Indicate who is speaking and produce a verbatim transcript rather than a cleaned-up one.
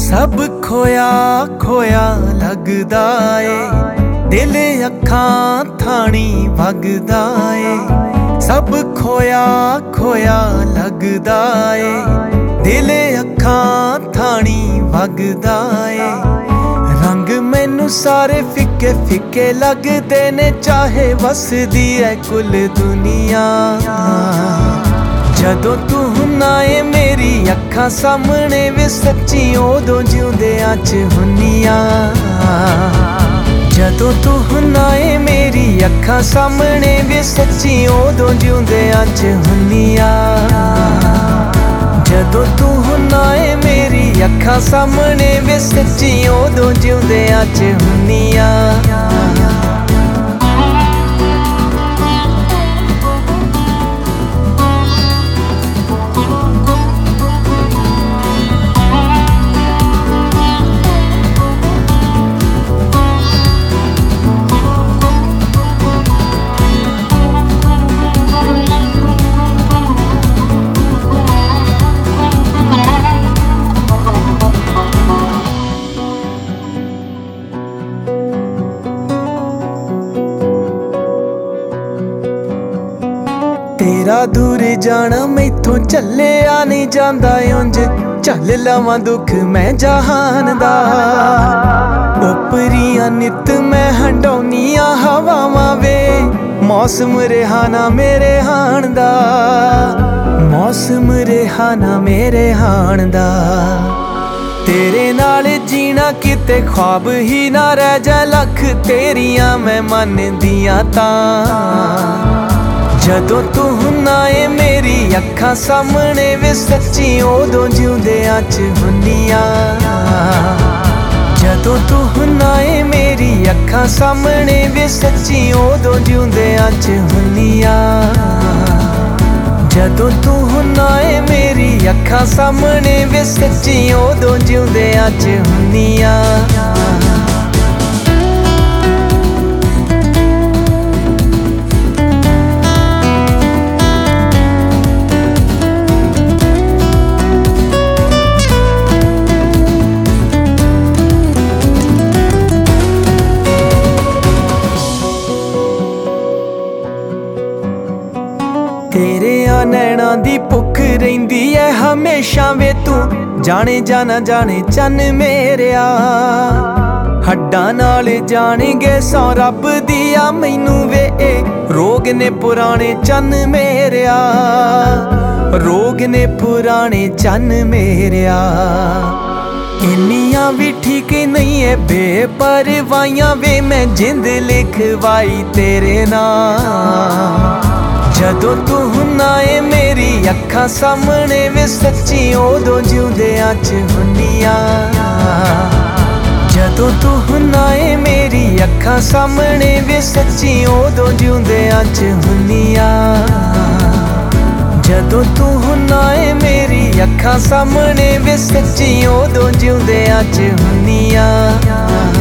Speaker 1: सब खोया खोया लगदा ए दिल अखां थानी भगदा ए। सब खोया खोया लगदा ए दिल अखां थानी भगदा ए। रंग मैनू सारे फिके फिके लगदे ने चाहे वसदी है कुल दुनिया। जदों तू हुन्ना ए मेरी अखां सामने वे सच्ची उदों जिउंदियां च हुन्नियां। जदों तू हुन्ना ए मेरी अखां सामने वे सच्ची उदों जिउंदियां च हुन्नियां। जदों तू हुन्ना ए मेरी अखां सामने वे सच्ची उदों जिउंदियां च हुन्नियां। तेरा दूर जाना मैथों झल्लिया नहीं जांदा उंज झल लवां दुख मैं जहान दा। ओपरियां नित मैं हंडौनियां हवावां वे मौसम रिहाना मेरे हाण दा। मौसम रिहाना मेरे हाण दा। तेरे नाल जीना किते ख्वाब ही ना रह जा लख तेरियां मैं मनदियां तां। जदों तू हुन्ना ए मेरी अखां सामने वे सच्ची उदों जिउंदियां च हुन्नियां। जदों तू हुन्ना ए मेरी अखां सामने वे सच्ची उदों जिउंदियां च हुन्नियां। जदों तू हुन्ना ए मेरी अखां सामने वे सच्ची उदों जिउंदियां च हुन्नियां। तेरे आ नैना दी भुख रहिंदी है हमेशा वे तू जाने जाना जाने चन्न मेरेया। हड्डां नाल जानेंगे सौ रब दिया मैनू वे ए रोग ने पुराने चन्न मेरेया। रोग ने पुराने चन्न मेरेया। इन्नियां भी ठीक नहीं है बेपरवाहियां वे मैं जिंद लिखवाई तेरे नाल। जदों तू हुन्ना ए मेरी अखां सामने वे सच्ची उदों जिउंदियां च हुन्नियां। जदों तू हुन्ना ए मेरी अखां सामने वे सच्ची उदों जिउंदियां च हुन्नियां। जदों तू हुन्ना ए मेरी अखां सामने वे सच्ची उदों जिउंदियां च हुन्नियां।